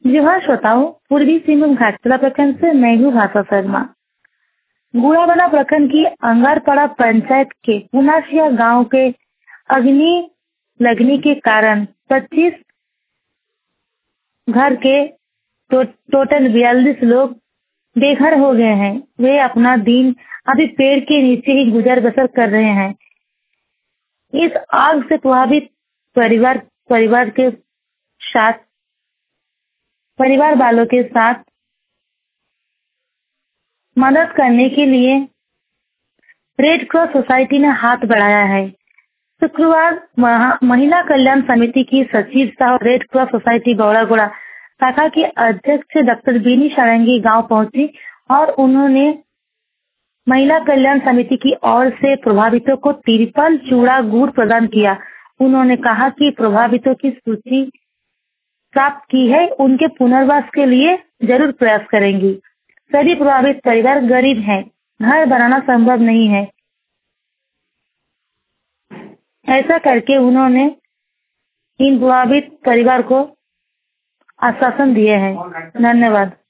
जी हाँ श्रोताओं, पूर्वी सिंहभूम घाटशिला प्रखंड से मैं हूँ भाषा शर्मा। गुड़ावना प्रखंड की अंगारपाड़ा पंचायत के पुनासिया गांव के अग्नि लगने के कारण 25 घर के टोटल 42 लोग बेघर हो गए हैं। वे अपना दिन अभी पेड़ के नीचे ही गुजर बसर कर रहे हैं। इस आग से प्रभावित परिवार वालों के साथ मदद करने के लिए रेड क्रॉस सोसाइटी ने हाथ बढ़ाया है। शुक्रवार महिला कल्याण समिति की सचिव सह रेड क्रॉस सोसाइटी बौड़ागोड़ा शाखा की अध्यक्ष डॉक्टर बीनी सारंगी गांव पहुंची और उन्होंने महिला कल्याण समिति की ओर से प्रभावितों को तिरपल, चूड़ा, गुड़ प्रदान किया। उन्होंने कहा कि प्रभावितों की सूची प्राप्त की है, उनके पुनर्वास के लिए जरूर प्रयास करेंगी। सभी प्रभावित परिवार गरीब हैं, घर बनाना संभव नहीं है। ऐसा करके उन्होंने इन प्रभावित परिवार को आश्वासन दिए हैं। धन्यवाद।